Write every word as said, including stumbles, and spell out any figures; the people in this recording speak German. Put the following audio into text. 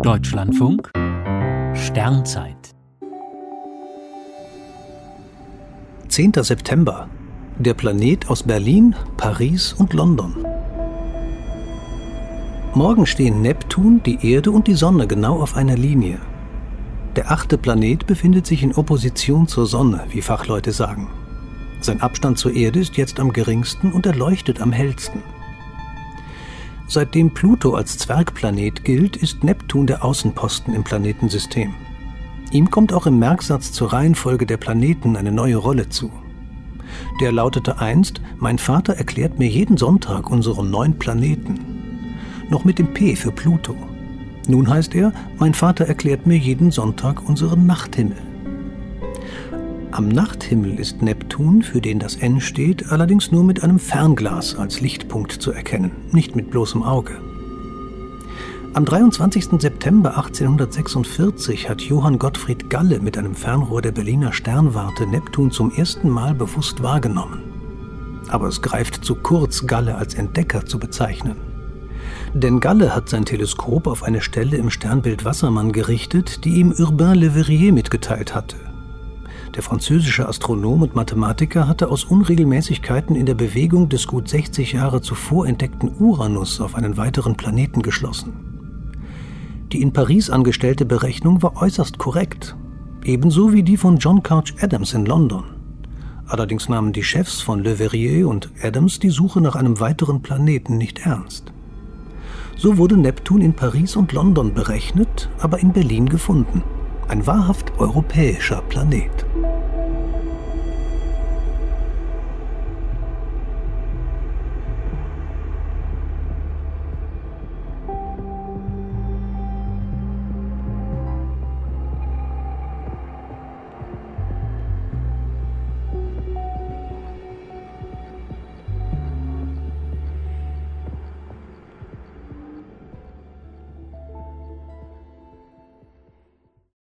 Deutschlandfunk Sternzeit zehnter September. Der Planet aus Berlin, Paris und London. Morgen stehen Neptun, die Erde und die Sonne genau auf einer Linie. Der achte Planet befindet sich in Opposition zur Sonne, wie Fachleute sagen. Sein Abstand zur Erde ist jetzt am geringsten und er leuchtet am hellsten. Seitdem Pluto als Zwergplanet gilt, ist Neptun der Außenposten im Planetensystem. Ihm kommt auch im Merksatz zur Reihenfolge der Planeten eine neue Rolle zu. Der lautete einst: Mein Vater erklärt mir jeden Sonntag unsere neun Planeten. Noch mit dem P für Pluto. Nun heißt er: Mein Vater erklärt mir jeden Sonntag unseren Nachthimmel. Am Nachthimmel ist Neptun, für den das N steht, allerdings nur mit einem Fernglas als Lichtpunkt zu erkennen, nicht mit bloßem Auge. Am dreiundzwanzigsten September achtzehnhundertsechsundvierzig hat Johann Gottfried Galle mit einem Fernrohr der Berliner Sternwarte Neptun zum ersten Mal bewusst wahrgenommen. Aber es greift zu kurz, Galle als Entdecker zu bezeichnen. Denn Galle hat sein Teleskop auf eine Stelle im Sternbild Wassermann gerichtet, die ihm Urbain Le Verrier mitgeteilt hatte. Der französische Astronom und Mathematiker hatte aus Unregelmäßigkeiten in der Bewegung des gut sechzig Jahre zuvor entdeckten Uranus auf einen weiteren Planeten geschlossen. Die in Paris angestellte Berechnung war äußerst korrekt, ebenso wie die von John Couch Adams in London. Allerdings nahmen die Chefs von Le Verrier und Adams die Suche nach einem weiteren Planeten nicht ernst. So wurde Neptun in Paris und London berechnet, aber in Berlin gefunden. Ein wahrhaft europäischer Planet.